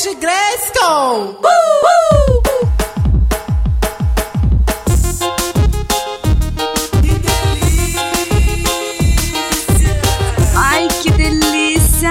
Podcast Grescon. Ai, que delícia!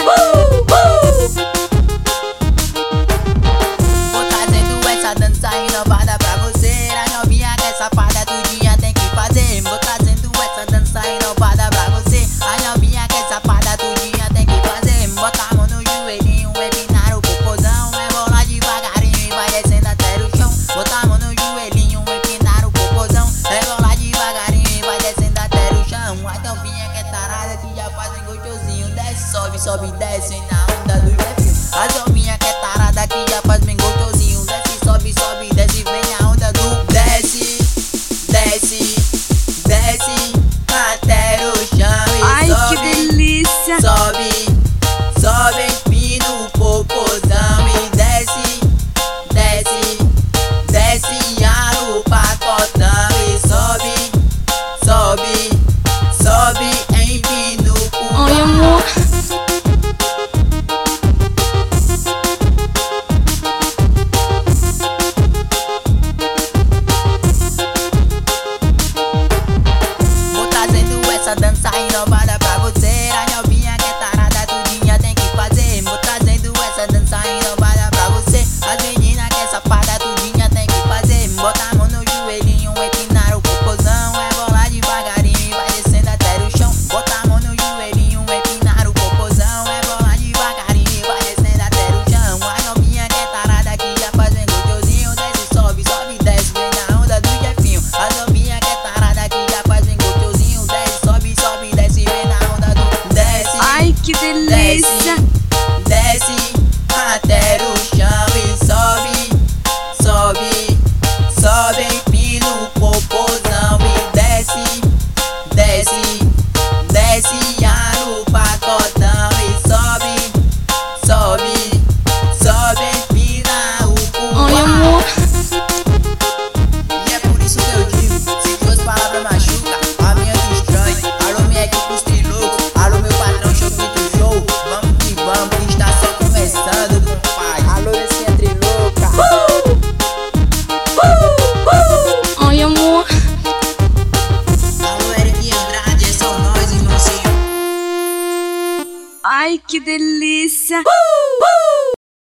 Vou trazendo essa dança inovada pra você. A novinha que é safada, tudinha tem que fazer. Vou trazendo essa dança inovada pra você. A novinha que é safada, tudinha tem que fazer. Bota a mão no joelhinho, empinar o popozão. Rebolar devagarinho e vai descendo até o chão. Bota a mão no joelhinho, empinar o popozão. Rebolar devagarinho e vai descendo até o chão. A novinha que é tarada, que já faz um gostosinho. Desce, sobe, sobe, desce na onda do jefinho. A novinha que é tarada, que já faz bem gostosinho. Desce, sobe, sobe, desce, vem a onda do desce, desce, desce até o chão. E Ai, sobe, que delícia! sobe, sobe, empina o popozão. E desce, desce, desce no pacotão. E sobe, sobe, sobe, empina o popozão. Ai, amor! Vou trazendo essa dança inovada pra você. A novinha que é tarada, tudinha tem que fazer. Vou trazendo essa dança inovada pra você. As meninas que é safada, tudinha tem que fazer. Bota a mão no joelhinho, empinar o popozão. Rebolar devagarinho e vai descendo até o chão. Bota a mão no joelhinho, empinar o popozão. Rebolar devagarinho e vai descendo até o chão. A novinha que é tarada, que já faz bem gostosinho. Desce, sobe, sobe, desce, vem na onda do jefinho. A novinha que é tarada, que já faz bem gostosinho. Desce, sobe, sobe, desce, vem na onda do desce. Ai, que delícia! Desce até o chão e sobe, sobe, sobe, empina o popozão. E desce, desce, desce no pacotão. E sobe, sobe, sobe, empina o popozão. Ai, amor! E é por isso que eu digo, se duas palavras machuca, a minha destrói. Alô, minha equipe, os trilocos. Alô, meu patrão, show do show. Vamos que vamos, que está só começando, compadre. Alô, esse é trilouca. Ai, amor! Alô, Eric e Andrade, são nós, irmãozinho. Ai, que delícia!